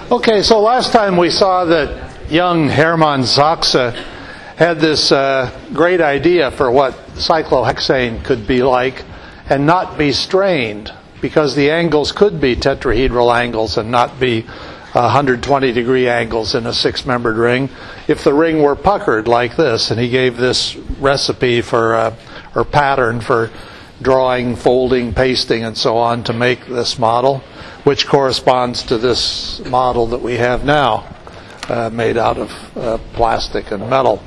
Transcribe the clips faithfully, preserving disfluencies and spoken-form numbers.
Okay, so last time we saw that young Hermann Sachse had this uh, great idea for what cyclohexane could be like and not be strained, because the angles could be tetrahedral angles and not be one hundred twenty degree angles in a six-membered ring if the ring were puckered like this. And he gave this recipe for uh, or pattern for drawing, folding, pasting, and so on to make this model, which corresponds to this model that we have now, uh, made out of uh, plastic and metal.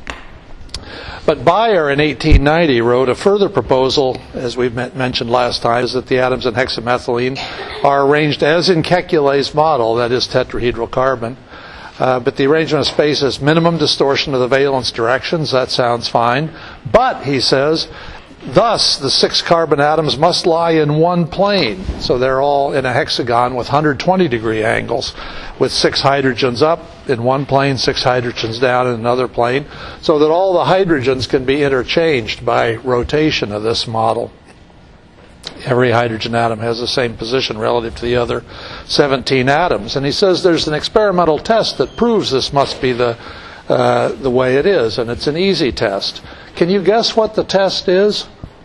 But Bayer in eighteen ninety wrote a further proposal, as we mentioned last time, is that the atoms in hexamethylene are arranged as in Kekulé's model, that is tetrahedral carbon. Uh, but the arrangement of space has minimum distortion of the valence directions. That sounds fine. But, he says, thus the six carbon atoms must lie in one plane. So they're all in a hexagon with one hundred twenty degree angles, with six hydrogens up in one plane, six hydrogens down in another plane, so that all the hydrogens can be interchanged by rotation of this model. Every hydrogen atom has the same position relative to the other seventeen atoms. And he says there's an experimental test that proves this must be the uh, the way it is, and it's an easy test. Can you guess what the test is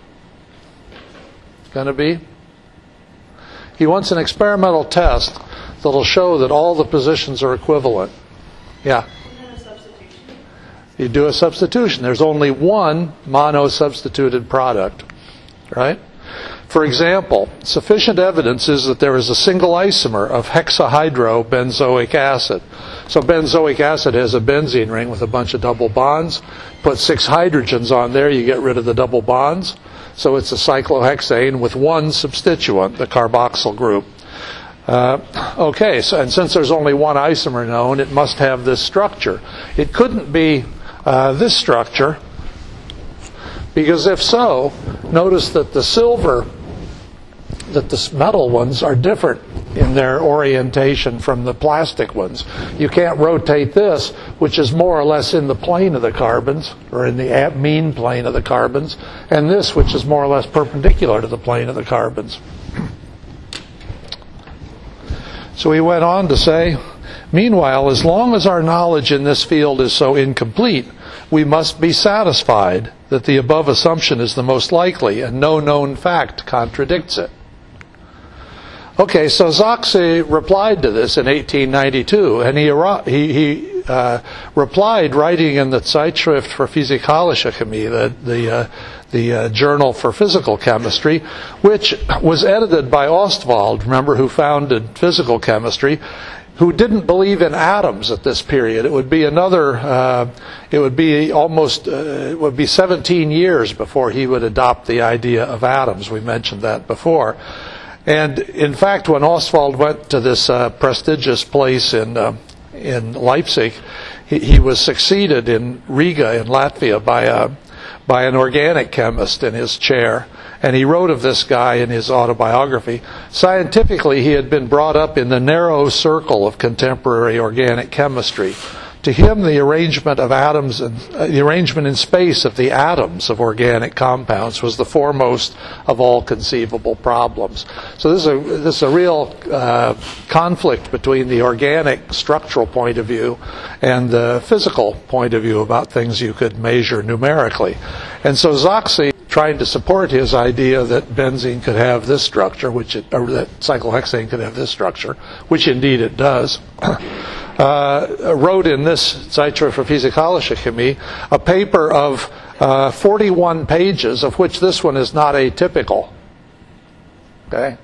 going to be? He wants an experimental test that'll show that all the positions are equivalent. Yeah? You do a substitution. There's only one mono-substituted product, right? For example, sufficient evidence is that there is a single isomer of hexahydrobenzoic acid. So benzoic acid has a benzene ring with a bunch of double bonds. Put six hydrogens on there, you get rid of the double bonds. So it's a cyclohexane with one substituent, the carboxyl group. Uh, okay, so and since there's only one isomer known, it must have this structure. It couldn't be uh, this structure, because if so, notice that the silver, that the metal ones are different in their orientation from the plastic ones. You can't rotate this, which is more or less in the plane of the carbons, or in the mean plane of the carbons, and this, which is more or less perpendicular to the plane of the carbons. So he went on to say, meanwhile, as long as our knowledge in this field is so incomplete, we must be satisfied that the above assumption is the most likely, and no known fact contradicts it. Okay, so Sachse replied to this in eighteen ninety-two, and he he, he uh, replied writing in the Zeitschrift für Physikalische Chemie, the the, uh, the uh, journal for physical chemistry, which was edited by Ostwald, remember, who founded physical chemistry, who didn't believe in atoms at this period. It would be another, uh, it would be almost, uh, it would be seventeen years before he would adopt the idea of atoms. We mentioned that before. And in fact, when Ostwald went to this uh, prestigious place in uh, in Leipzig, he, he was succeeded in Riga in Latvia by a by an organic chemist in his chair. And he wrote of this guy in his autobiography. Scientifically, he had been brought up in the narrow circle of contemporary organic chemistry. To him, the arrangement of atoms and uh, the arrangement in space of the atoms of organic compounds was the foremost of all conceivable problems. So this is a this is a real uh, conflict between the organic structural point of view and the physical point of view about things you could measure numerically. And so Sachse, trying to support his idea that benzene could have this structure, which it, or that cyclohexane could have this structure, which indeed it does. Uh, wrote in this Zeitschrift für Physikalische Chemie a paper of uh, forty-one pages, of which this one is not atypical. Okay?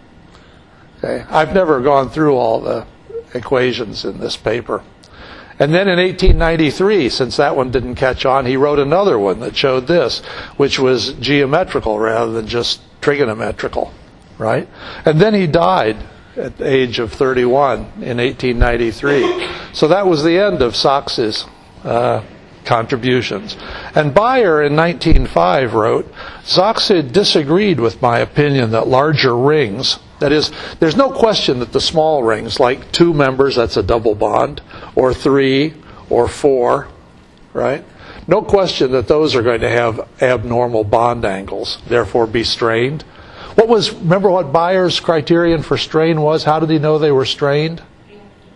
Okay. I've never gone through all the equations in this paper. And then in eighteen ninety-three, since that one didn't catch on, he wrote another one that showed this, which was geometrical rather than just trigonometrical, right? And then he died at the age of thirty-one in eighteen ninety-three. So that was the end of Sachse's uh, contributions. And Bayer in nineteen oh five wrote, Sachse disagreed with my opinion that larger rings, that is, there's no question that the small rings, like two members, that's a double bond, or three, or four, right? No question that those are going to have abnormal bond angles, therefore be strained. What was, remember what Bayer's criterion for strain was? How did he know they were strained?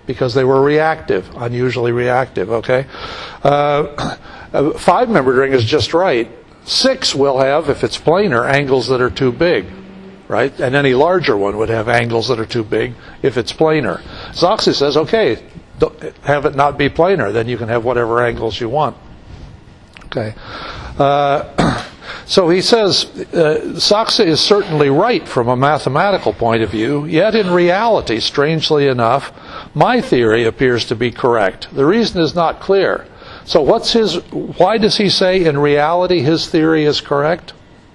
because they were reactive, unusually reactive, okay? Uh, a five-membered ring is just right. Six will have, if it's planar, angles that are too big, right? And any larger one would have angles that are too big if it's planar. Zoxy says, okay, have it not be planar, then you can have whatever angles you want. Okay. Uh, so he says, uh, Zoxy is certainly right from a mathematical point of view, yet in reality, strangely enough, my theory appears to be correct. The reason is not clear. So what's his, why does he say in reality his theory is correct?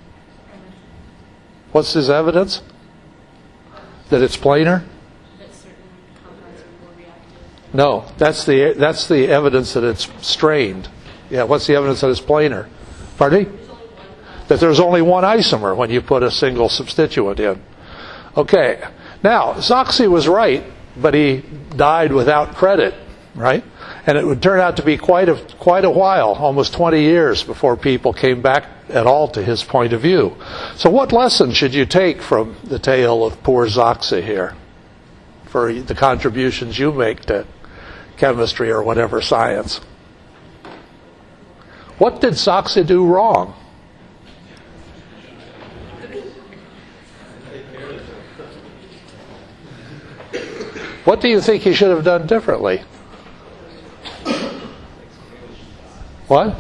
What's his evidence? That it's planar? That certain compounds are more reactive. No, that's the, that's the evidence that it's strained. Yeah, what's the evidence that it's planar? Pardon me? That there's only one isomer when you put a single substituent in. Okay. Now, Zoxy was right, but he died without credit, right? And it would turn out to be quite a, quite a while, almost twenty years, before people came back at all to his point of view. So what lesson should you take from the tale of poor Zoxy here for the contributions you make to chemistry or whatever science? What did Zoxy do wrong? What do you think he should have done differently? What?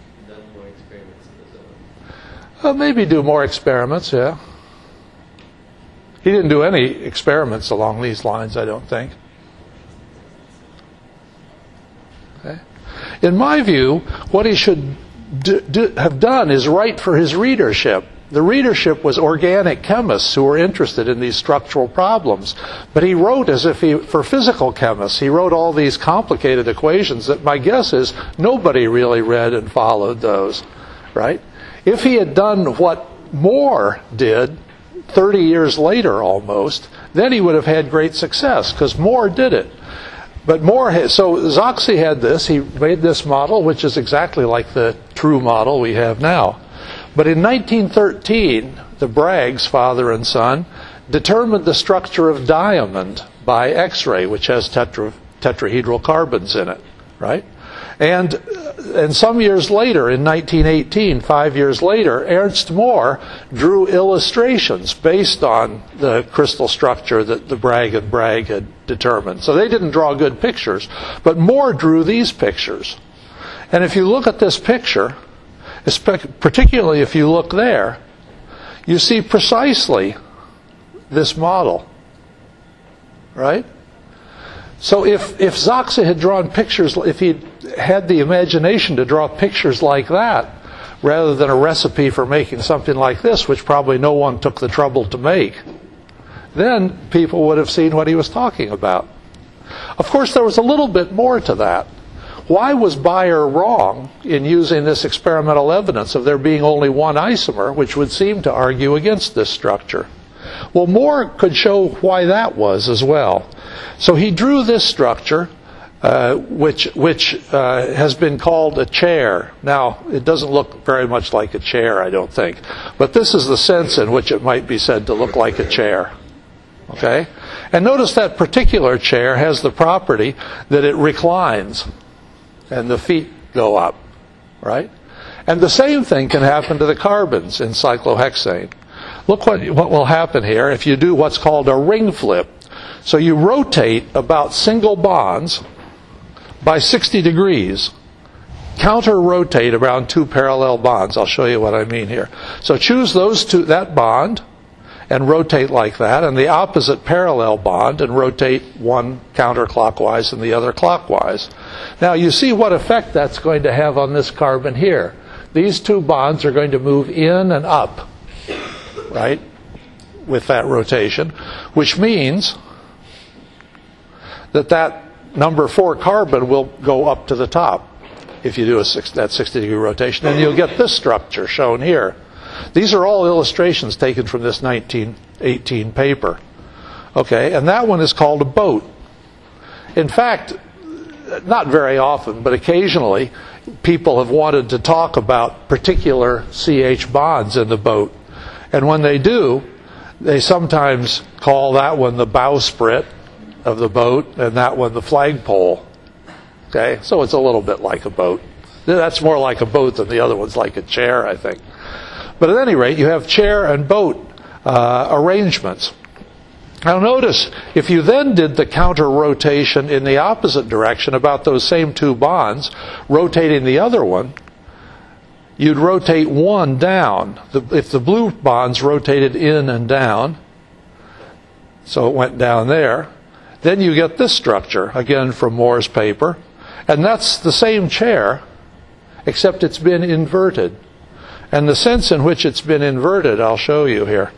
Well, maybe do more experiments, yeah. He didn't do any experiments along these lines, I don't think. Okay. In my view, what he should do, do, have done is right for his readership. The readership was organic chemists who were interested in these structural problems. But he wrote as if he, for physical chemists, he wrote all these complicated equations that my guess is nobody really read and followed those, right? If he had done what Moore did thirty years later almost, then he would have had great success because Moore did it. But Moore had, so Zoxy had this, he made this model, which is exactly like the true model we have now. But in nineteen thirteen, the Braggs, father and son, determined the structure of diamond by X-ray, which has tetra, tetrahedral carbons in it, right? And, and some years later, in nineteen eighteen, five years later, Ernst Moore drew illustrations based on the crystal structure that the Bragg and Bragg had determined. So they didn't draw good pictures, but Moore drew these pictures. And if you look at this picture, particularly if you look there, you see precisely this model, right? So if, if Zoxy had drawn pictures, if he'd had the imagination to draw pictures like that, rather than a recipe for making something like this, which probably no one took the trouble to make, then people would have seen what he was talking about. Of course, there was a little bit more to that. Why was Bayer wrong in using this experimental evidence of there being only one isomer, which would seem to argue against this structure? Well, Moore could show why that was as well. So he drew this structure, uh, which, which uh, has been called a chair. Now, it doesn't look very much like a chair, I don't think. But this is the sense in which it might be said to look like a chair. Okay? And notice that particular chair has the property that it reclines. And the feet go up, right? And the same thing can happen to the carbons in cyclohexane. Look what, what will happen here if you do what's called a ring flip. So you rotate about single bonds by sixty degrees, counter-rotate around two parallel bonds. I'll show you what I mean here. So choose those two, that bond, and rotate like that, and the opposite parallel bond, and rotate one counterclockwise and the other clockwise. Now you see what effect that's going to have on this carbon here. These two bonds are going to move in and up, right, with that rotation, which means that that number four carbon will go up to the top if you do a six, that sixty degree rotation, and you'll get this structure shown here. These are all illustrations taken from this nineteen eighteen paper. Okay, and that one is called a boat. In fact, not very often, but occasionally, people have wanted to talk about particular C H bonds in the boat. And when they do, they sometimes call that one the bowsprit, of the boat, and that one the flagpole. Okay, so it's a little bit like a boat. That's more like a boat than the other one's like a chair, I think. But at any rate, you have chair and boat uh, arrangements. Now notice, if you then did the counter rotation in the opposite direction about those same two bonds, rotating the other one, you'd rotate one down. The, if the blue bonds rotated in and down, so it went down there, then you get this structure, again from Moore's paper. And that's the same chair, except it's been inverted. And the sense in which it's been inverted, I'll show you here.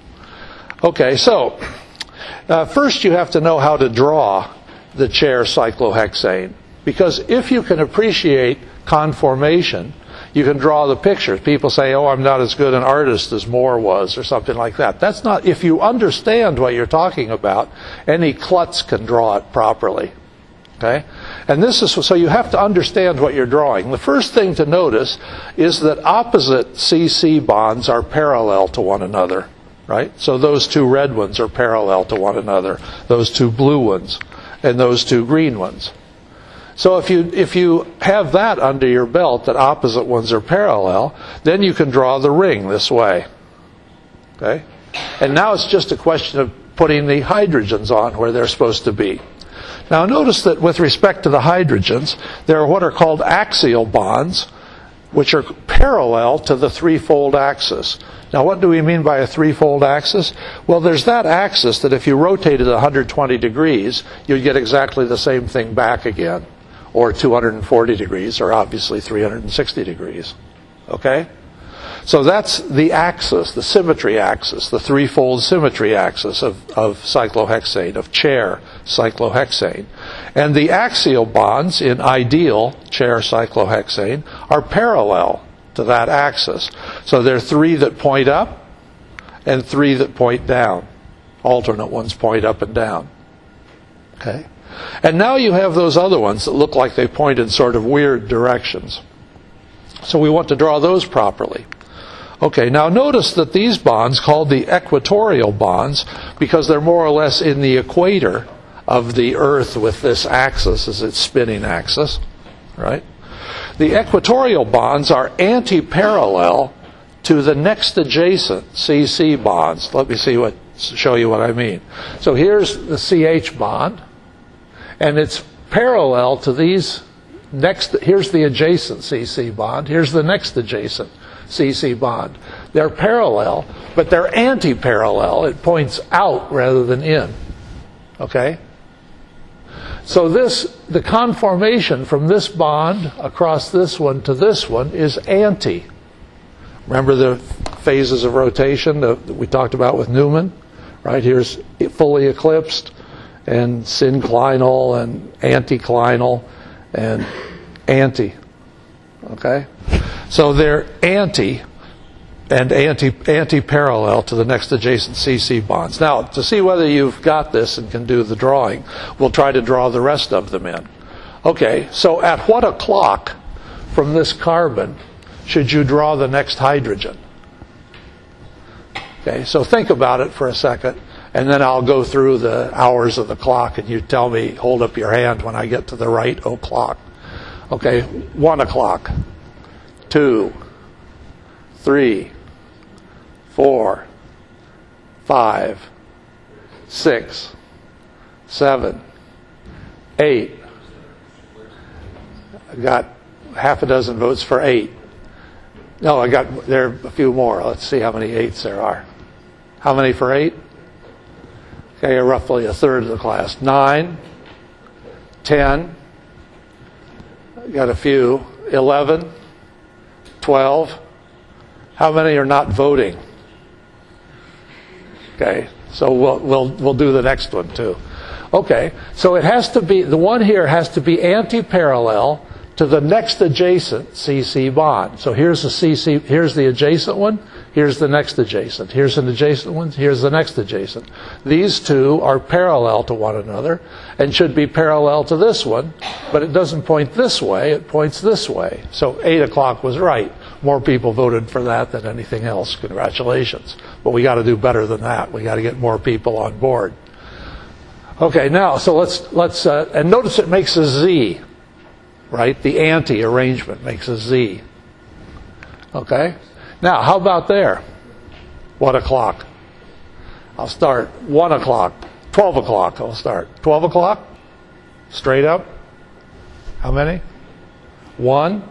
Okay, so uh, first you have to know how to draw the chair cyclohexane. Because if you can appreciate conformation, you can draw the pictures. People say, oh, I'm not as good an artist as Moore was, or something like that. That's not, if you understand what you're talking about, any klutz can draw it properly. Okay? And this is, so you have to understand what you're drawing. The first thing to notice is that opposite C C bonds are parallel to one another. Right? So those two red ones are parallel to one another. Those two blue ones. And those two green ones. So if you if you have that under your belt, that opposite ones are parallel, then you can draw the ring this way. Okay? And now it's just a question of putting the hydrogens on where they're supposed to be. Now notice that with respect to the hydrogens, there are what are called axial bonds, which are parallel to the threefold axis. Now what do we mean by a threefold axis? Well, there's that axis that if you rotated one hundred twenty degrees, you'd get exactly the same thing back again. Or two hundred forty degrees, or obviously three hundred sixty degrees. Okay? So that's the axis, the symmetry axis, the threefold symmetry axis of, of cyclohexane, of chair cyclohexane. And the axial bonds in ideal chair cyclohexane are parallel to that axis. So there are three that point up and three that point down. Alternate ones point up and down. Okay? And now you have those other ones that look like they point in sort of weird directions. So we want to draw those properly. Okay, now notice that these bonds, called the equatorial bonds, because they're more or less in the equator of the Earth with this axis as its spinning axis, right? The equatorial bonds are anti-parallel to the next adjacent C C bonds. Let me see what, show you what I mean. So here's the C H bond, and it's parallel to these next, here's the adjacent C C bond, here's the next adjacent C C bond. They're parallel, but they're anti-parallel. It points out rather than in. Okay? So this, the conformation from this bond across this one to this one is anti. Remember the phases of rotation that we talked about with Newman? Right? Here's fully eclipsed, and synclinal, and anticlinal, and anti. Okay? So they're anti and anti, anti-parallel to the next adjacent C C bonds. Now, to see whether you've got this and can do the drawing, we'll try to draw the rest of them in. Okay, so at what o'clock from this carbon should you draw the next hydrogen? Okay, so think about it for a second, and then I'll go through the hours of the clock, and you tell me, hold up your hand when I get to the right o'clock. Okay, one o'clock. Two, three, four, five, six, seven, eight. I got half a dozen votes for eight. No, I got, there are a few more. Let's see how many eights there are. How many for eight? Okay, roughly a third of the class. Nine, ten, got a few, eleven, twelve. How many are not voting? Okay, so we'll we'll we'll do the next one too. Okay, so it has to be, the one here has to be anti-parallel to the next adjacent C C bond. So here's the C C, here's the adjacent one, here's the next adjacent, here's an adjacent one, here's the next adjacent. These two are parallel to one another and should be parallel to this one, but it doesn't point this way, it points this way. So eight o'clock was right. More people voted for that than anything else. Congratulations. But we got to do better than that. We got to get more people on board. Okay, now, so let's, let's uh, and notice it makes a Z, right? The anti-arrangement makes a Z. Okay? Now, how about there? One o'clock. I'll start one o'clock. Twelve o'clock I'll start. Twelve o'clock? Straight up? How many? One.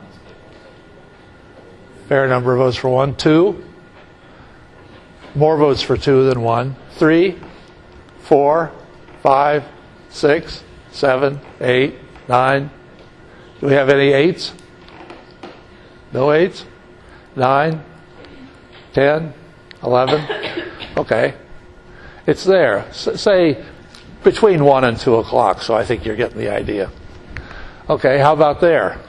Fair number of votes for one. Two. More votes for two than one. Three. Four. Five. Six. Seven. Eight. Nine. Do we have any eights? No eights? Nine. Ten. Eleven. Okay. It's there. S- say between one and two o'clock, so I think you're getting the idea. Okay, how about there?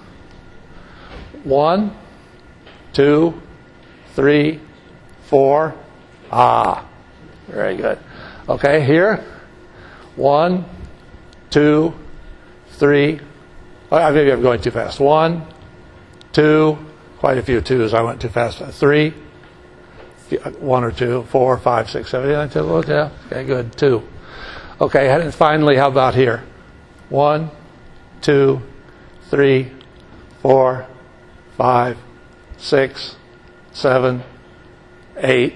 One, two, three, four. Ah, very good. Okay, here. One, two, three. Oh, maybe I'm going too fast. One, two, quite a few twos. I went too fast. Three, one or two, four, five, six, seven, eight, nine, ten, eleven. Yeah, okay, good. Two. Okay, and finally, how about here? One, two, three, four, five, six, seven, eight,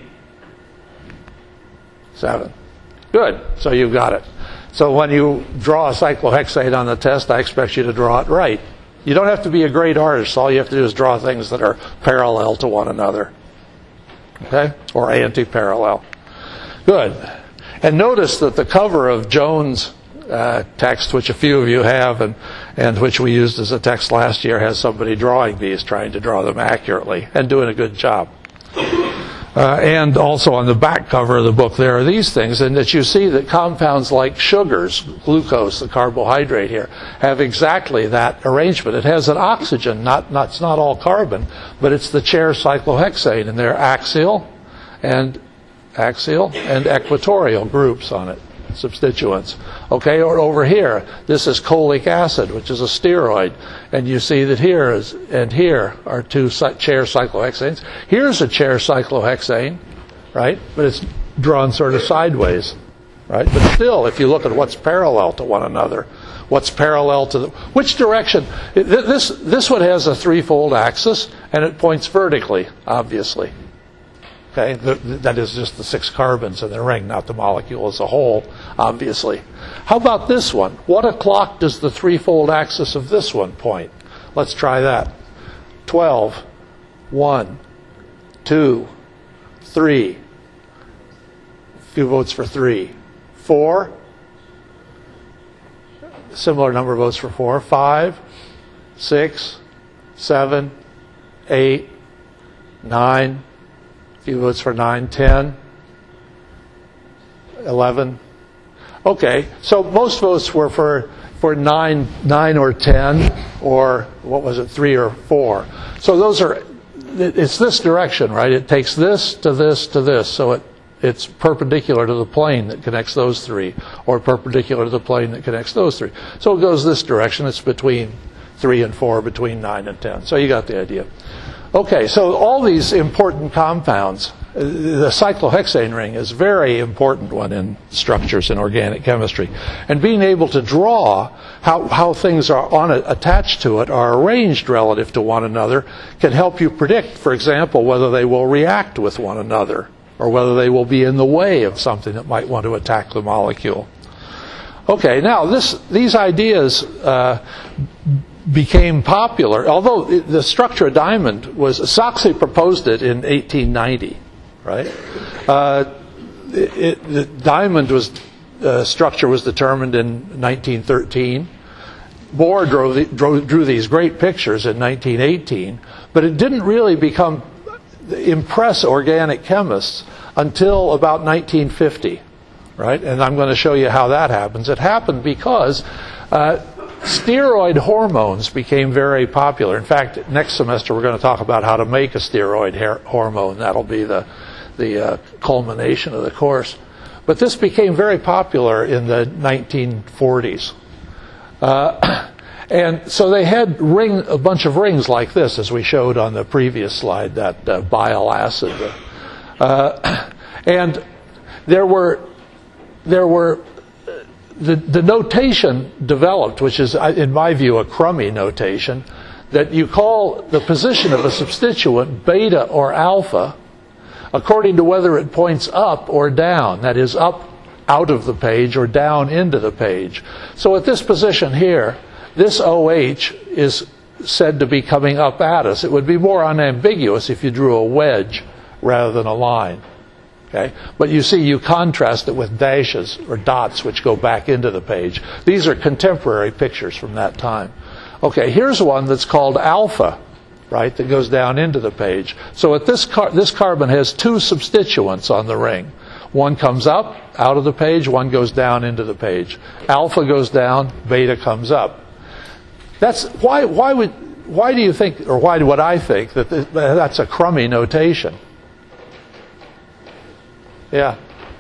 seven. Good. So you've got it. So when you draw a cyclohexane on the test, I expect you to draw it right. You don't have to be a great artist. All you have to do is draw things that are parallel to one another. Okay? Or anti-parallel. Good. And notice that the cover of Jones' uh, text, which a few of you have and, and which we used as a text last year, has somebody drawing these, trying to draw them accurately and doing a good job. Uh, and also on the back cover of the book there are these things, and that you see that compounds like sugars, glucose, the carbohydrate here, have exactly that arrangement. It has an oxygen, not, not it's not all carbon, but it's the chair cyclohexane, and they're axial and axial and equatorial groups on it, substituents. Okay, or over here, this is cholic acid, which is a steroid, and you see that here is and here are two chair cyclohexanes. Here's a chair cyclohexane, right? But it's drawn sort of sideways, right? But still, if you look at what's parallel to one another, what's parallel to the which direction? This this one has a threefold axis, and it points vertically, obviously. Okay, that is just the six carbons in the ring, not the molecule as a whole, obviously. How about this one? What o'clock does the threefold axis of this one point? Let's try that. twelve, one, two, three. A few votes for three. four. Similar number of votes for four. five, six, seven, eight, nine. Few votes for nine, ten, eleven. Okay, so most votes were for for nine, nine or ten, or what was it, three or four. So those are, it's this direction, right? It takes this to this to this, so it it's perpendicular to the plane that connects those three, or perpendicular to the plane that connects those three. So it goes this direction. It's between three and four, between nine and ten. So you got the idea. Okay, so all these important compounds, the cyclohexane ring is a very important one in structures in organic chemistry. And being able to draw how, how things are on it, attached to it, are arranged relative to one another, can help you predict, for example, whether they will react with one another, or whether they will be in the way of something that might want to attack the molecule. Okay, now this, these ideas uh, became popular, although the structure of diamond was, Sachse proposed it in eighteen ninety, right? Uh, it, it, the diamond was, uh, structure was determined in nineteen thirteen. Bohr drew, the, drew, drew these great pictures in nineteen eighteen, but it didn't really become, impress organic chemists until about nineteen fifty, right? And I'm going to show you how that happens. It happened because uh, steroid hormones became very popular. In fact, next semester we're going to talk about how to make a steroid her- hormone. That'll be the, the uh, culmination of the course. But this became very popular in the nineteen forties. Uh, and so they had ring, a bunch of rings like this, as we showed on the previous slide, that uh, bile acid. Uh, and there were, there were the, the notation developed, which is, in my view, a crummy notation, that you call the position of a substituent beta or alpha according to whether it points up or down, that is, up out of the page or down into the page. So at this position here, this O H is said to be coming up at us. It would be more unambiguous if you drew a wedge rather than a line. Okay? But you see, you contrast it with dashes or dots which go back into the page. These are contemporary pictures from that time. Okay, here's one that's called alpha, right, that goes down into the page. So at this car this carbon has two substituents on the ring. One comes up out of the page, one goes down into the page. Alpha goes down, beta comes up. That's why why would why do you think, or why would I think that this, that's a crummy notation? Yeah.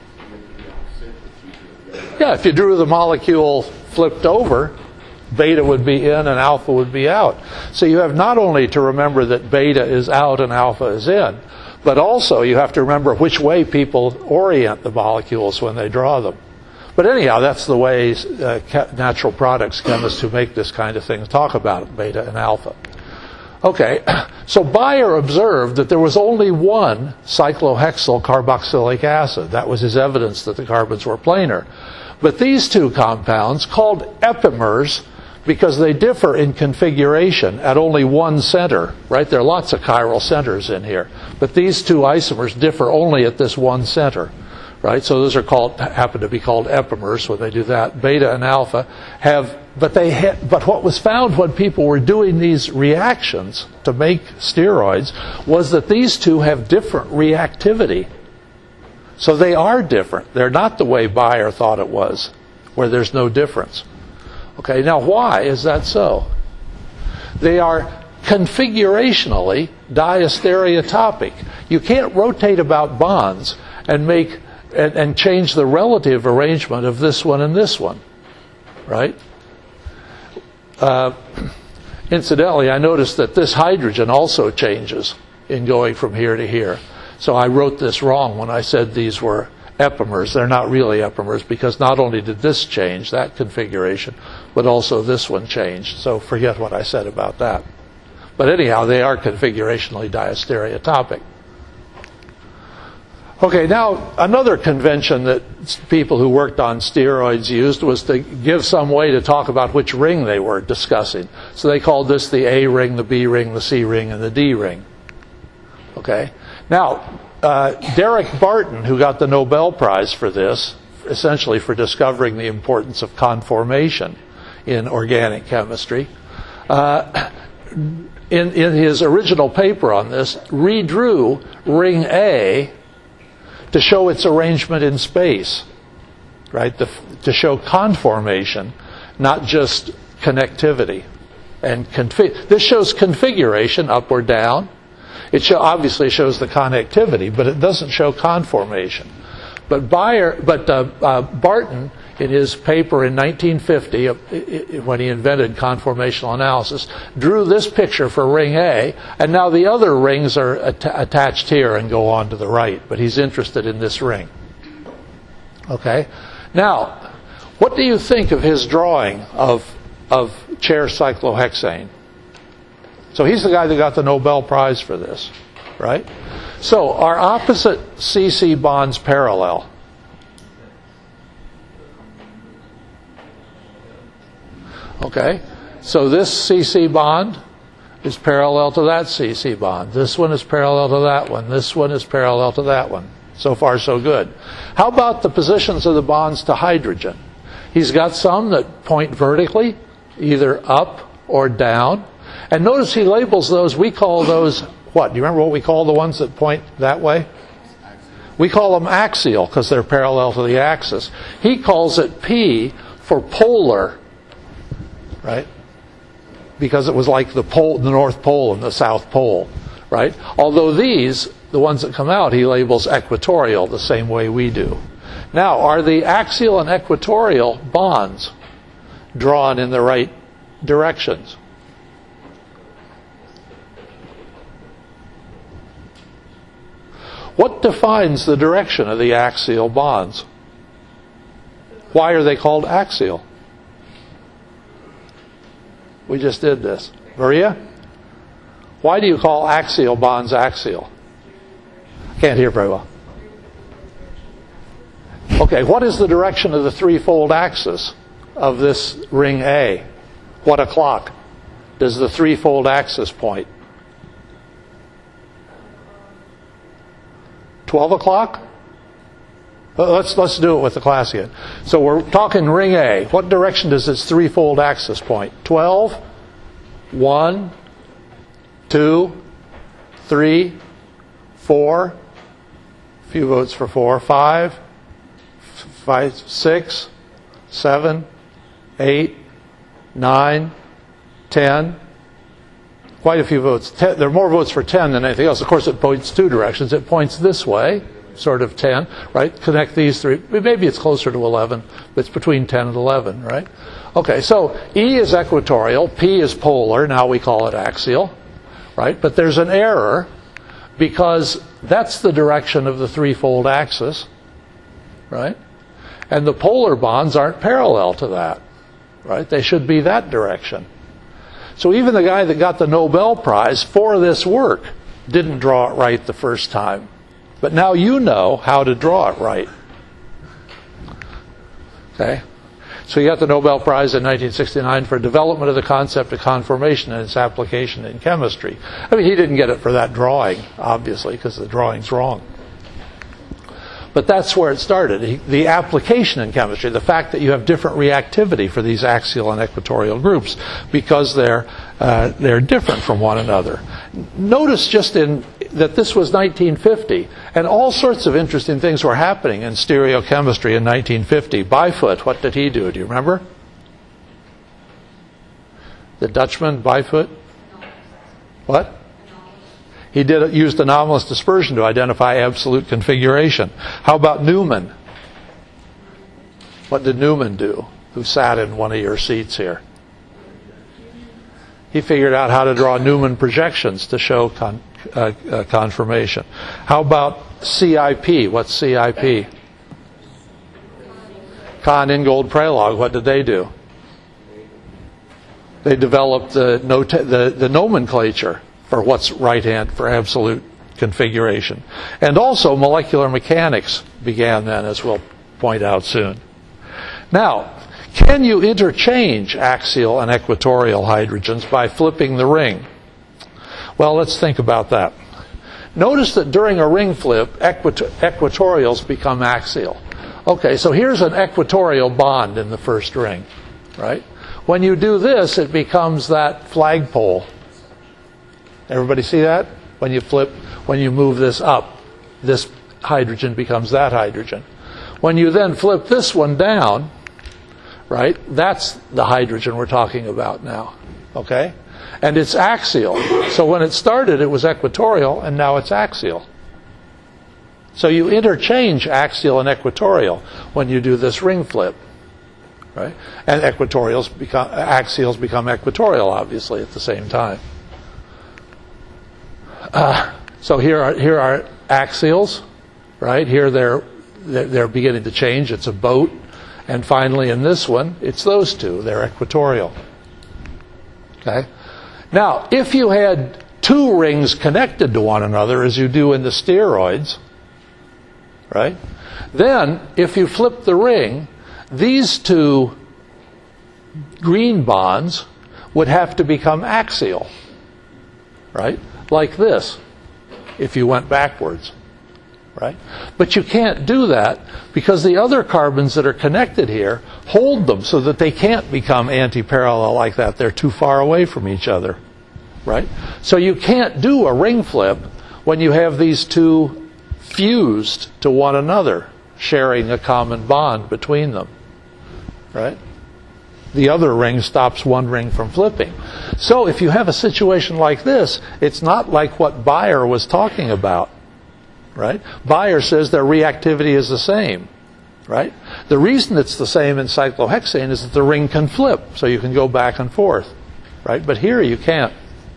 Yeah, if you drew the molecule flipped over, beta would be in and alpha would be out. So you have not only to remember that beta is out and alpha is in, but also you have to remember which way people orient the molecules when they draw them. But anyhow, that's the way uh, natural products chemists who make this kind of thing talk about beta and alpha. Okay, so Bayer observed that there was only one cyclohexyl carboxylic acid. That was his evidence that the carbons were planar. But these two compounds, called epimers, because they differ in configuration at only one center, right? There are lots of chiral centers in here, but these two isomers differ only at this one center, right? So those are called, happen to be called epimers when they do that. Beta and alpha have, but they had, but what was found when people were doing these reactions to make steroids was that these two have different reactivity. So they are different. They're not the way Bayer thought it was, where there's no difference. Okay, now why is that so? They are configurationally diastereotopic. You can't rotate about bonds and make and, and change the relative arrangement of this one and this one, right? Uh, incidentally, I noticed that this hydrogen also changes in going from here to here. So I wrote this wrong when I said these were epimers. They're not really epimers because not only did this change, that configuration, but also this one changed. So forget what I said about that. But anyhow, they are configurationally diastereotopic. Okay, now another convention that people who worked on steroids used was to give some way to talk about which ring they were discussing. So they called this the A ring, the B ring, the C ring, and the D ring. Okay? Now, uh, Derek Barton, who got the Nobel Prize for this, essentially for discovering the importance of conformation in organic chemistry, uh, in, in his original paper on this, redrew ring A to show its arrangement in space, right? The, to show conformation, not just connectivity. And config- this shows configuration up or down. It show, obviously shows the connectivity, but it doesn't show conformation. But Bayer, but uh, uh, Barton, in his paper in nineteen fifty, uh, when he invented conformational analysis, drew this picture for ring A, and now the other rings are at- attached here and go on to the right, but he's interested in this ring. Okay? Now, what do you think of his drawing of, of chair cyclohexane? So he's the guy that got the Nobel Prize for this, right? So are opposite C C bonds parallel? Okay, so this C C bond is parallel to that C C bond. This one is parallel to that one. This one is parallel to that one. So far, so good. How about the positions of the bonds to hydrogen? He's got some that point vertically, either up or down. And notice he labels those, we call those, what? Do you remember what we call the ones that point that way? We call them axial because they're parallel to the axis. He calls it P for polar, right? Because it was like the pole, the North Pole and the South Pole, right? Although these, the ones that come out, he labels equatorial the same way we do. Now, are the axial and equatorial bonds drawn in the right directions? What defines the direction of the axial bonds? What Why are they called axial? We just did this. Maria? Why do you call axial bonds axial? Can't hear very well. Okay, what is the direction of the threefold axis of this ring A? What o'clock does the threefold axis point? twelve o'clock? Let's, let's do it with the class again. So we're talking ring A. What direction does its threefold axis point? twelve, one, two, three, four. A few votes for four. five, five, six, seven, eight, nine, ten. Quite a few votes. Ten, there are more votes for ten than anything else. Of course, it points two directions. It points this way, sort of ten, right? Connect these three. Maybe it's closer to eleven, but it's between ten and eleven, right? Okay, so E is equatorial, P is polar. Now we call it axial, right? But there's an error because that's the direction of the threefold axis, right? And the polar bonds aren't parallel to that, right? They should be that direction. So even the guy that got the Nobel Prize for this work didn't draw it right the first time. But now you know how to draw it right. Okay? So you got the Nobel Prize in nineteen sixty-nine for development of the concept of conformation and its application in chemistry. I mean, he didn't get it for that drawing, obviously, because the drawing's wrong. But that's where it started. The application in chemistry, the fact that you have different reactivity for these axial and equatorial groups because they're uh, they're different from one another. Notice just in that this was nineteen fifty, and all sorts of interesting things were happening in stereochemistry in nineteen fifty. Bijvoet, what did he do? Do you remember? The Dutchman, Bijvoet? What? He did used anomalous dispersion to identify absolute configuration. How about Newman? What did Newman do? Who sat in one of your seats here? He figured out how to draw Newman projections to show con, uh, uh, conformation. How about C I P? What's C I P? Kahn, Ingold, Prelog. What did they do? They developed the, nota- the, the nomenclature for what's right hand for absolute configuration. And also molecular mechanics began then, as we'll point out soon. Now, can you interchange axial and equatorial hydrogens by flipping the ring? Well, let's think about that. Notice that during a ring flip, equator- equatorials become axial. Okay, so here's an equatorial bond in the first ring, right? When you do this, it becomes that flagpole. Everybody see that? When you flip, when you move this up, this hydrogen becomes that hydrogen. When you then flip this one down, right, that's the hydrogen we're talking about now. Okay? And it's axial. So when it started, it was equatorial, and now it's axial. So you interchange axial and equatorial when you do this ring flip. Right? And equatorials become, axials become equatorial, obviously, at the same time. Uh, so here are here are axials, right? Here they're they're beginning to change. It's a boat, and finally in this one, it's those two. They're equatorial. Okay. Now, if you had two rings connected to one another, as you do in the steroids, right? Then, if you flip the ring, these two green bonds would have to become axial, right? Like this, if you went backwards, right? But you can't do that because the other carbons that are connected here hold them so that they can't become anti-parallel like that. They're too far away from each other, right? So you can't do a ring flip when you have these two fused to one another, sharing a common bond between them, right? The other ring stops one ring from flipping. So if you have a situation like this, it's not like what Bayer was talking about, right? Bayer says their reactivity is the same, right? The reason it's the same in cyclohexane is that the ring can flip, so you can go back and forth, right? But here you can't.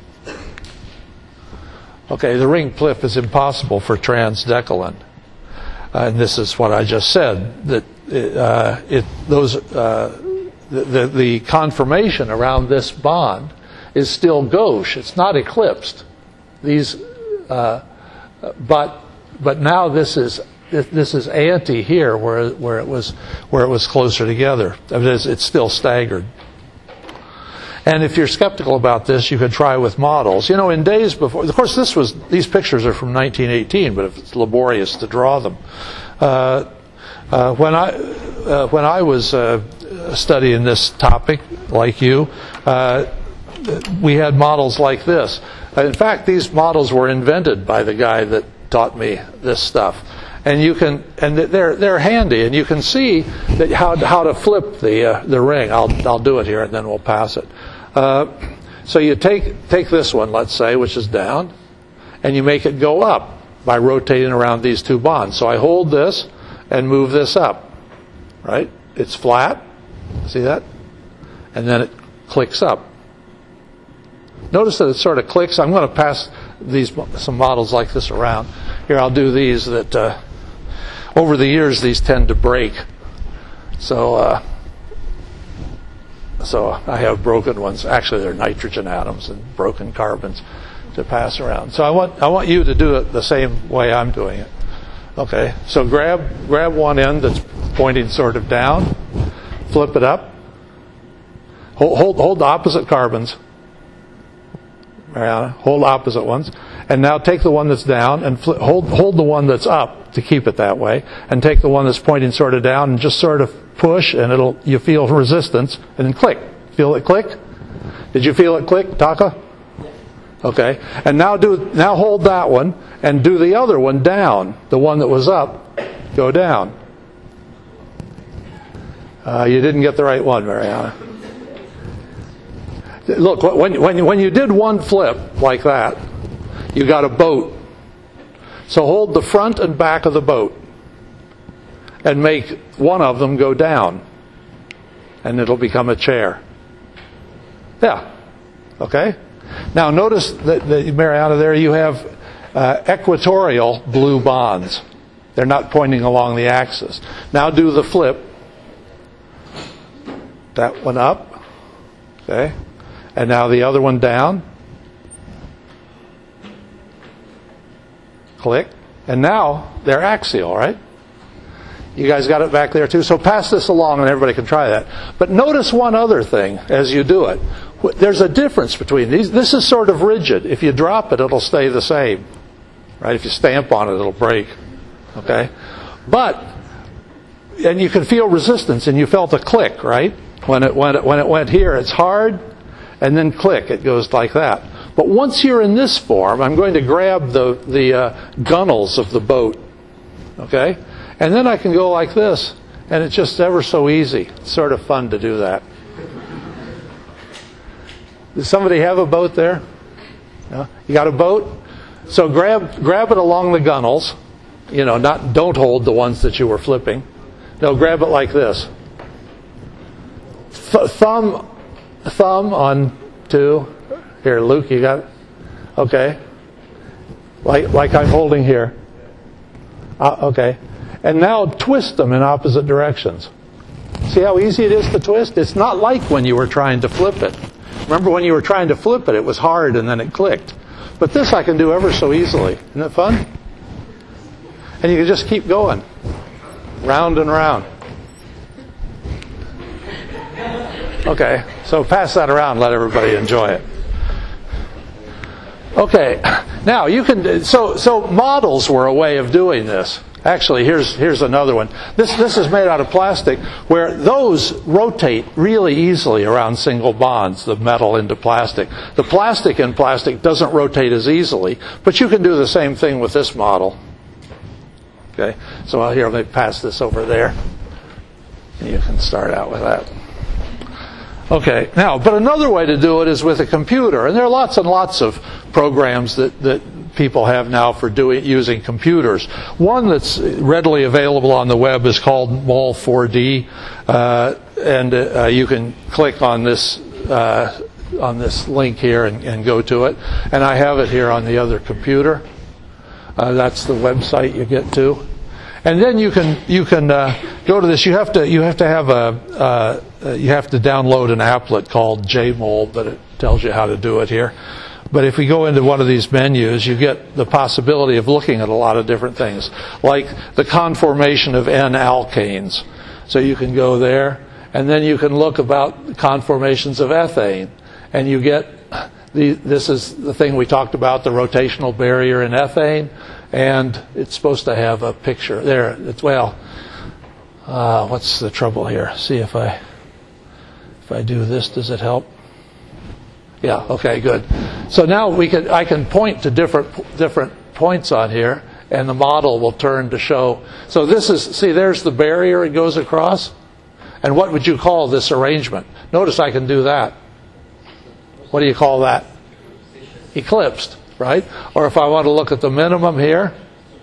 Okay, the ring flip is impossible for transdecalan. Uh, and this is what I just said, that it, uh, it those uh, the, the the conformation around this bond is still gauche. It's not eclipsed. These, uh, but but now this is this is anti here, where where it was where it was closer together. I mean, it's, it's still staggered. And if you're skeptical about this, you could try with models. You know, in days before, of course, this was these pictures are from nineteen eighteen, but it's laborious to draw them. Uh, uh, when I uh, when I was uh, studying this topic, like you, uh, we had models like this. In fact, these models were invented by the guy that taught me this stuff. And you can, and they're they're handy, and you can see that how how to flip the uh, the ring. I'll I'll do it here, and then we'll pass it. Uh, so you take take this one, let's say, which is down, and you make it go up by rotating around these two bonds. So I hold this and move this up. Right? It's flat. See that? And then it clicks up. Notice that it sort of clicks. I'm going to pass these some models like this around. Here, I'll do these that. Uh, Over the years, these tend to break, so uh, so I have broken ones. Actually, they're nitrogen atoms and broken carbons to pass around. So I want I want you to do it the same way I'm doing it. Okay. So grab grab one end that's pointing sort of down, flip it up. Hold hold, hold the opposite carbons. Mariana, hold opposite ones, and now take the one that's down and flip, hold hold the one that's up to keep it that way, and take the one that's pointing sort of down and just sort of push, and it'll you feel resistance, and then click. Feel it click? Did you feel it click, Taka? Okay. And now do now hold that one and do the other one down. The one that was up, go down. Uh, you didn't get the right one, Mariana. Look, when when when you did one flip like that, you got a boat. So hold the front and back of the boat and make one of them go down, and it'll become a chair. Yeah. Okay? Now notice that, that Mariana, there you have uh, equatorial blue bonds. They're not pointing along the axis. Now do the flip. That one up. Okay? And now the other one down. Click. And now they're axial, right? You guys got it back there too? So pass this along and everybody can try that. But notice one other thing as you do it. There's a difference between these. This is sort of rigid. If you drop it, it'll stay the same. Right? If you stamp on it, it'll break. Okay? But, and you can feel resistance, and you felt a click, right? When it, when it, when it went here, it's hard, and then click, it goes like that. But once you're in this form, I'm going to grab the, the uh, gunnels of the boat. Okay? And then I can go like this, and it's just ever so easy. It's sort of fun to do that. Does somebody have a boat there? No? You got a boat? So grab grab it along the gunnels. You know, not don't hold the ones that you were flipping. No, grab it like this. Th- thumb thumb on two. Here, Luke, you got it? Okay. Like like I'm holding here. Uh, okay. And now twist them in opposite directions. See how easy it is to twist? It's not like when you were trying to flip it. Remember when you were trying to flip it, it was hard and then it clicked. But this I can do ever so easily. Isn't it fun? And you can just keep going. Round and round. Okay, so pass that around and let everybody enjoy it. Okay, now you can, so so models were a way of doing this. Actually, here's here's another one. This this is made out of plastic, where those rotate really easily around single bonds, the metal into plastic. The plastic in plastic doesn't rotate as easily, but you can do the same thing with this model. Okay, so here, let me pass this over there. You can start out with that. Okay, now, but another way to do it is with a computer, and there are lots and lots of programs that, that people have now for doing using computers. One that's readily available on the web is called Mol four D, uh, and uh, you can click on this uh, on this link here and, and go to it. And I have it here on the other computer. Uh, that's the website you get to. And then you can you can uh, go to this. You have to you have to have a uh, you have to download an applet called JMold, but it tells you how to do it here. But if we go into one of these menus, you get the possibility of looking at a lot of different things, like the conformation of N-alkanes. So you can go there, and then you can look about conformations of ethane, and you get the, this is the thing we talked about, the rotational barrier in ethane, and it's supposed to have a picture there. It's, well, uh, what's the trouble here? See if I if I do this, does it help? Yeah. Okay. Good. So now we can I can point to different different points on here, and the model will turn to show. So this is see. There's the barrier it goes across, and what would you call this arrangement? Notice I can do that. What do you call that? Eclipsed, right? Or if I want to look at the minimum here,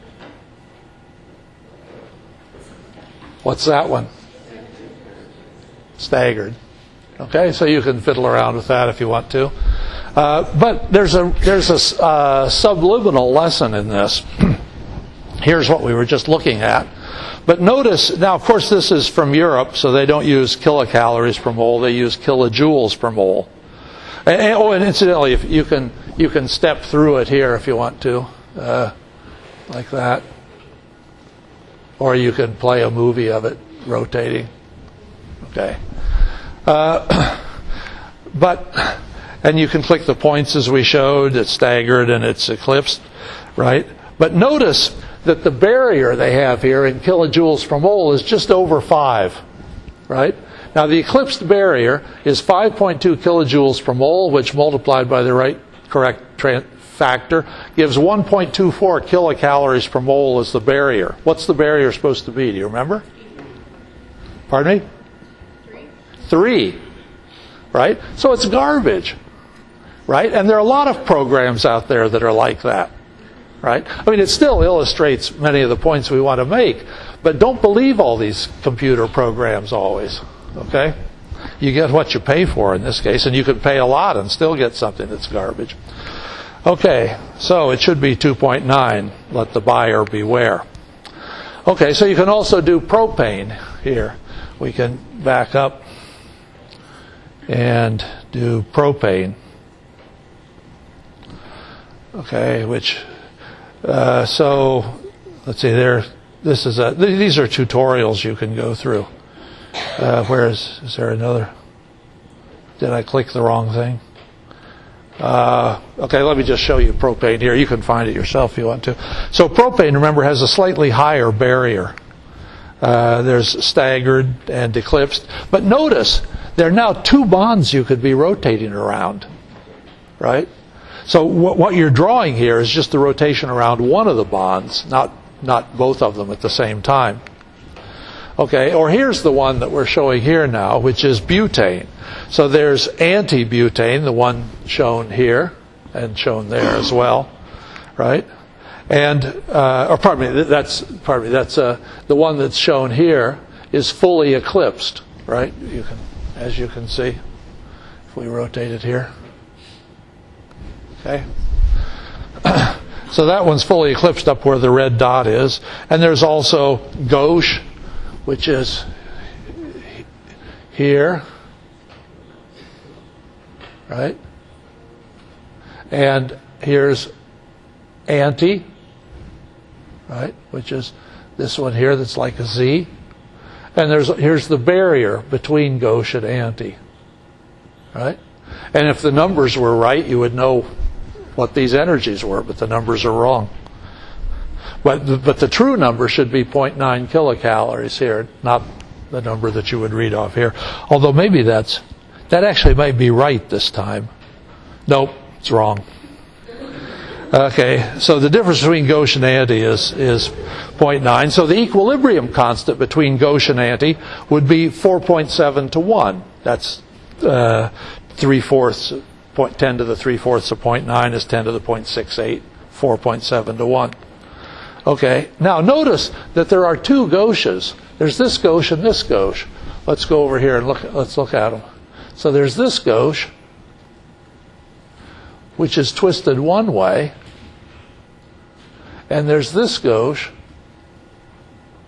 what's that one? Staggered. Okay, so you can fiddle around with that if you want to. Uh, but there's a there's a uh, subliminal lesson in this. Here's what we were just looking at. But notice, now of course this is from Europe, so they don't use kilocalories per mole, they use kilojoules per mole. And, and, oh, and incidentally, if you can you can step through it here if you want to, uh, like that. Or you can play a movie of it rotating. Okay. Uh, but, and you can click the points as we showed, it's staggered and it's eclipsed, right? But notice that the barrier they have here in kilojoules per mole is just over five, right? Now the eclipsed barrier is five point two kilojoules per mole, which multiplied by the right correct tra- factor gives one point two four kilocalories per mole as the barrier. What's the barrier supposed to be? Do you remember? Pardon me? Three, right? So it's garbage, right? And there are a lot of programs out there that are like that, right? I mean, it still illustrates many of the points we want to make, but don't believe all these computer programs always, okay? You get what you pay for in this case, and you could pay a lot and still get something that's garbage. Okay, so it should be two point nine. Let the buyer beware. Okay, so you can also do propane here. We can back up and do propane. Okay, which uh, so let's see there. This is a. These are tutorials you can go through. Uh, where is is there another? Did I click the wrong thing? Uh, okay, let me just show you propane here. You can find it yourself if you want to. So propane, remember, has a slightly higher barrier. Uh, there's staggered and eclipsed. But notice, there are now two bonds you could be rotating around, right? So w- what you're drawing here is just the rotation around one of the bonds, not not both of them at the same time. Okay, or here's the one that we're showing here now, which is butane. So there's anti-butane, the one shown here and shown there as well, right? And uh, or pardon me, that's pardon me, that's uh, the one that's shown here is fully eclipsed, right? You can, as you can see, if we rotate it here. Okay. So that one's fully eclipsed up where the red dot is, and there's also gauche, which is here, right? And here's anti, right? Which is this one here that's like a Z. And there's here's the barrier between gauche and anti, right? And if the numbers were right, you would know what these energies were, but the numbers are wrong. But the, but the true number should be zero point nine kilocalories here, not the number that you would read off here. Although maybe that's that actually might be right this time. Nope, it's wrong. Okay, so the difference between gauche and anti is is zero point nine. So the equilibrium constant between gauche and anti would be four point seven to one. That's uh, three fourths. ten to the three fourths of zero point nine is ten to the zero point six eight. four point seven to one. Okay, now notice that there are two gauches. There's this gauche and this gauche. Let's go over here and look. Let's look at them. So there's this gauche, which is twisted one way, and there's this gauche,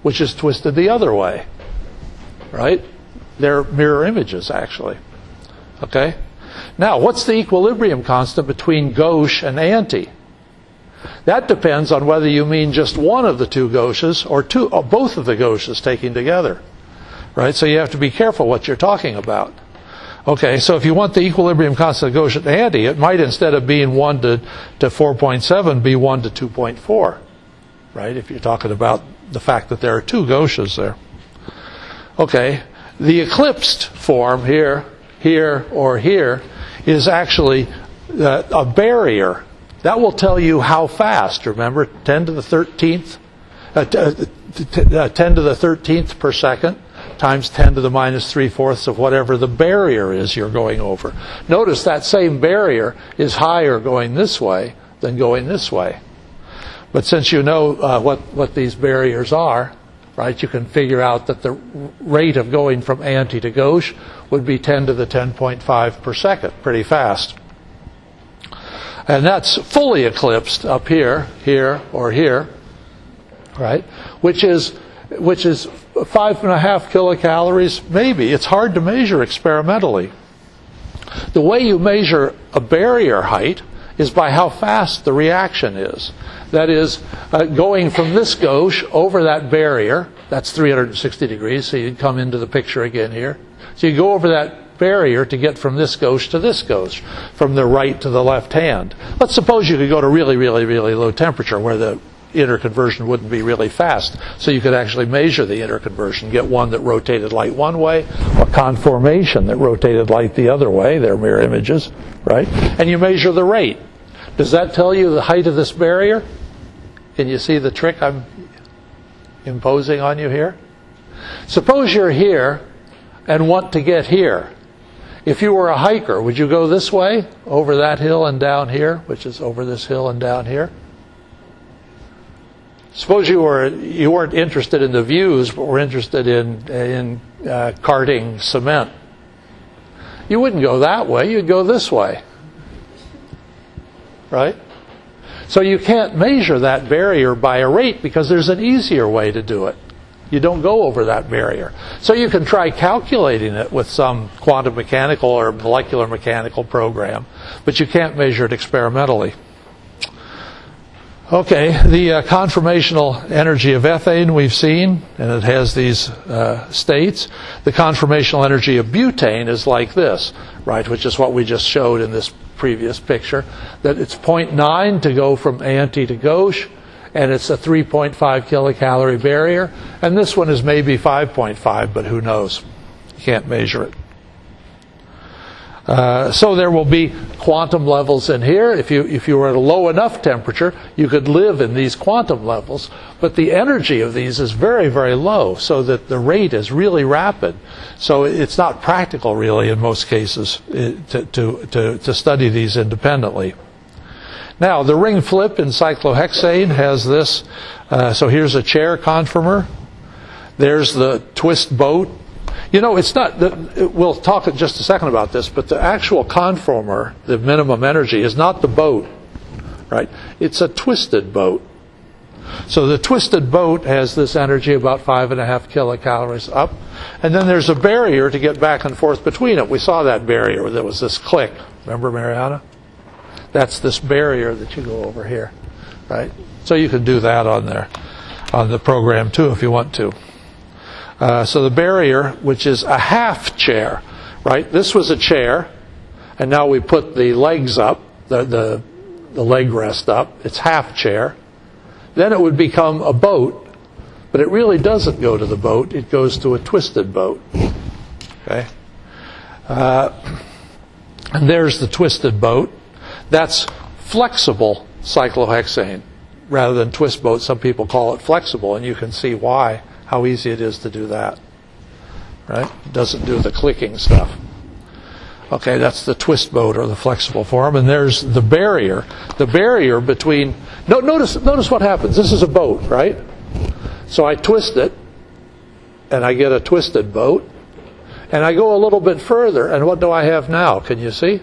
which is twisted the other way. Right? They're mirror images, actually. Okay? Now, what's the equilibrium constant between gauche and anti? That depends on whether you mean just one of the two gauches or two, or both of the gauches taken together. Right? So you have to be careful what you're talking about. Okay, so if you want the equilibrium constant of gauche and anti, it might, instead of being one to, to four point seven, be one to two point four. Right? If you're talking about the fact that there are two gauches there. Okay, the eclipsed form here, here, or here is actually uh, a barrier. That will tell you how fast. Remember, ten to the thirteenth, uh, t- uh, t- uh, ten to the thirteenth per second times ten to the minus three-fourths of whatever the barrier is you're going over. Notice that same barrier is higher going this way than going this way. But since you know uh, what, what these barriers are, right, you can figure out that the rate of going from anti to gauche would be ten to the ten point five per second, pretty fast. And that's fully eclipsed up here, here, or here, right, which is which is five and a half kilocalories, maybe. It's hard to measure experimentally. The way you measure a barrier height is by how fast the reaction is. That is, uh, going from this gauche over that barrier, that's three hundred sixty degrees, so you'd come into the picture again here. So you go over that barrier to get from this gauche to this gauche, from the right to the left hand. Let's suppose you could go to really, really, really low temperature where the interconversion wouldn't be really fast. So you could actually measure the interconversion, get one that rotated light one way, or conformation that rotated light the other way. They're mirror images, right? And you measure the rate. Does that tell you the height of this barrier? Can you see the trick I'm imposing on you here? Suppose you're here and want to get here. If you were a hiker, would you go this way, over that hill and down here, which is over this hill and down here? Suppose you were you weren't interested in the views, but were interested in in uh, carting cement. You wouldn't go that way. You'd go this way, right? So you can't measure that barrier by a rate because there's an easier way to do it. You don't go over that barrier. So you can try calculating it with some quantum mechanical or molecular mechanical program, but you can't measure it experimentally. Okay, the uh, conformational energy of ethane we've seen, and it has these uh, states. The conformational energy of butane is like this, right, which is what we just showed in this previous picture, that it's zero point nine to go from anti to gauche, and it's a three point five kilocalorie barrier, and this one is maybe five point five, but who knows? You can't measure it. Uh, so there will be quantum levels in here. If you if you were at a low enough temperature, you could live in these quantum levels. But the energy of these is very, very low, so that the rate is really rapid. So it's not practical, really, in most cases, to to to, to study these independently. Now, the ring flip in cyclohexane has this. Uh, so here's a chair conformer. There's the twist boat. You know, it's not, the, we'll talk in just a second about this, but the actual conformer, the minimum energy, is not the boat, right? It's a twisted boat. So the twisted boat has this energy, about five and a half kilocalories up, and then there's a barrier to get back and forth between it. We saw that barrier, there was this click. Remember, Mariana? That's this barrier that you go over here, right? So you can do that on there, on the program too, if you want to. Uh, so the barrier, which is a half chair, right? This was a chair, and now we put the legs up, the, the, the leg rest up. It's half chair. Then it would become a boat, but it really doesn't go to the boat. It goes to a twisted boat. Okay? Uh, and there's the twisted boat. That's flexible cyclohexane. Rather than twist boat, some people call it flexible, and you can see why. How easy it is to do that, right? It doesn't do the clicking stuff. Okay, that's the twist boat or the flexible form, and there's the barrier. The barrier between. No, notice, notice what happens. This is a boat, right? So I twist it, and I get a twisted boat, and I go a little bit further, and what do I have now? Can you see?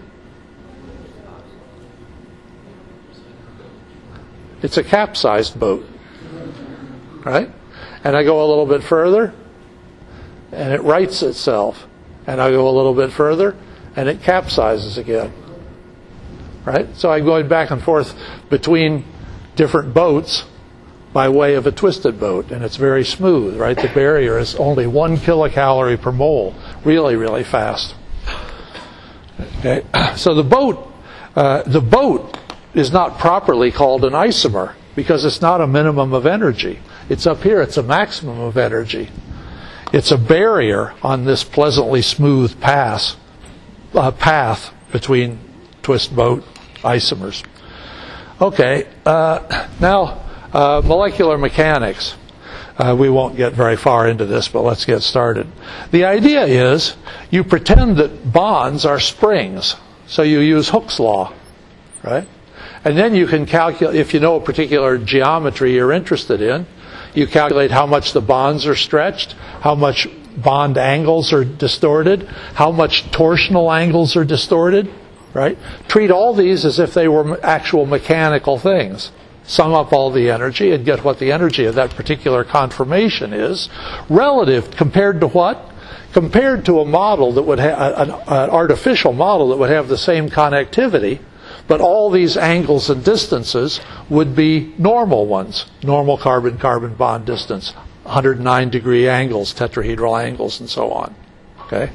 It's a capsized boat, right? And I go a little bit further, and it rights itself. And I go a little bit further, and it capsizes again. Right? So I'm going back and forth between different boats by way of a twisted boat, and it's very smooth, right? The barrier is only one kilocalorie per mole, really, really fast. Okay, so the boat, uh, the boat is not properly called an isomer because it's not a minimum of energy. It's up here; it's a maximum of energy. It's a barrier on this pleasantly smooth pass, uh, path between twist boat isomers. Okay, uh, now. Uh, molecular mechanics. Uh, we won't get very far into this, but let's get started. The idea is you pretend that bonds are springs. So you use Hooke's law, right? And then you can calculate, if you know a particular geometry you're interested in, you calculate how much the bonds are stretched, how much bond angles are distorted, how much torsional angles are distorted, right? Treat all these as if they were actual mechanical things. Sum up all the energy and get what the energy of that particular conformation is, relative compared to what? Compared to a model that would have an, an artificial model that would have the same connectivity, but all these angles and distances would be normal ones, normal carbon-carbon bond distance, one hundred nine degree angles, tetrahedral angles, and so on. Okay.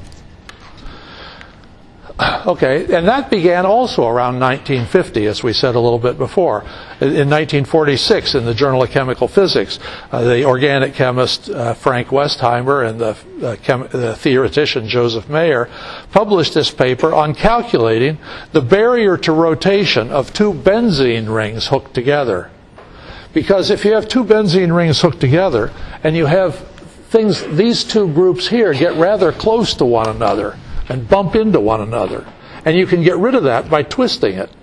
Okay, and that began also around nineteen fifty, as we said a little bit before. In nineteen forty-six, in the Journal of Chemical Physics, uh, the organic chemist uh, Frank Westheimer and the, uh, chem- the theoretician Joseph Mayer published this paper on calculating the barrier to rotation of two benzene rings hooked together. Because if you have two benzene rings hooked together, and you have things, these two groups here get rather close to one another, and bump into one another. And you can get rid of that by twisting it.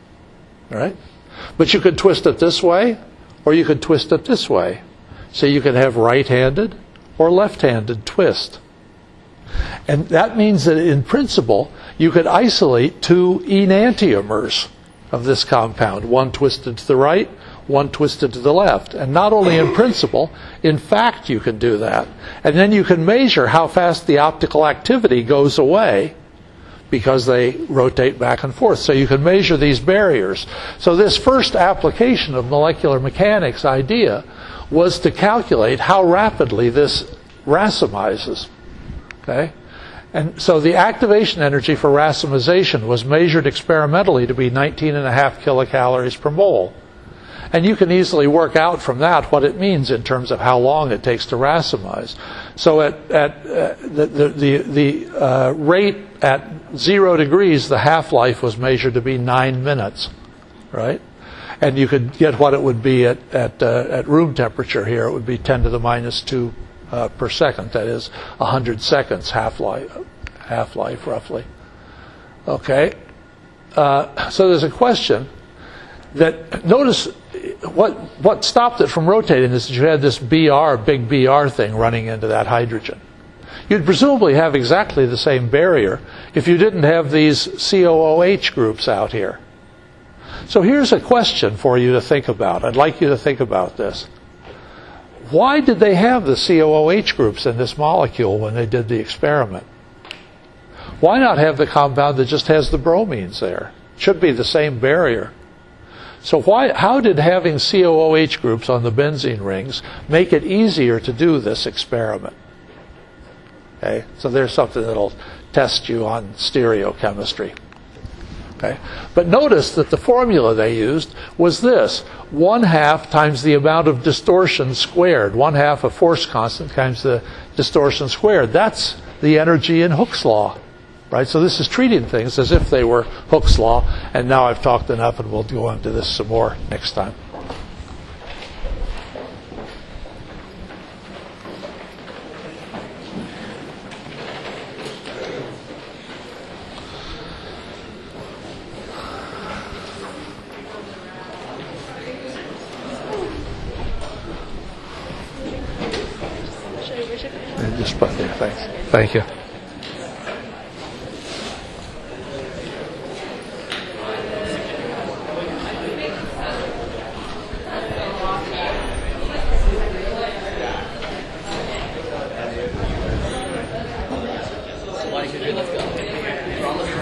All right? But you could twist it this way, or you could twist it this way. So you can have right-handed or left-handed twist. And that means that in principle, you could isolate two enantiomers of this compound, one twisted to the right, one twisted to the left. And not only in principle, in fact you can do that. And then you can measure how fast the optical activity goes away because they rotate back and forth. So you can measure these barriers. So this first application of molecular mechanics idea was to calculate how rapidly this racemizes. Okay? And so the activation energy for racemization was measured experimentally to be nineteen and a half kilocalories per mole. And you can easily work out from that what it means in terms of how long it takes to racemize. So at, at uh, the, the, the, the uh, rate at zero degrees, the half-life was measured to be nine minutes, right? And you could get what it would be at, at, uh, at room temperature here. It would be ten to the minus two uh, per second. That is one hundred seconds half-life, half-life roughly. Okay. Uh, so there's a question that, notice what what stopped it from rotating is that you had this B R, big B R thing running into that hydrogen. You'd presumably have exactly the same barrier if you didn't have these C O O H groups out here. So here's a question for you to think about. I'd like you to think about this. Why did they have the C O O H groups in this molecule when they did the experiment? Why not have the compound that just has the bromines there? It should be the same barrier. So why, how did having C O O H groups on the benzene rings make it easier to do this experiment? Okay, so there's something that'll test you on stereochemistry. Okay, but notice that the formula they used was this: one half times the amount of distortion squared, one half of force constant times the distortion squared. That's the energy in Hooke's law. Right, so this is treating things as if they were Hooke's law, and now I've talked enough, and we'll go into this some more next time. Just put there, thanks. Thank you. one, two, three, let's go.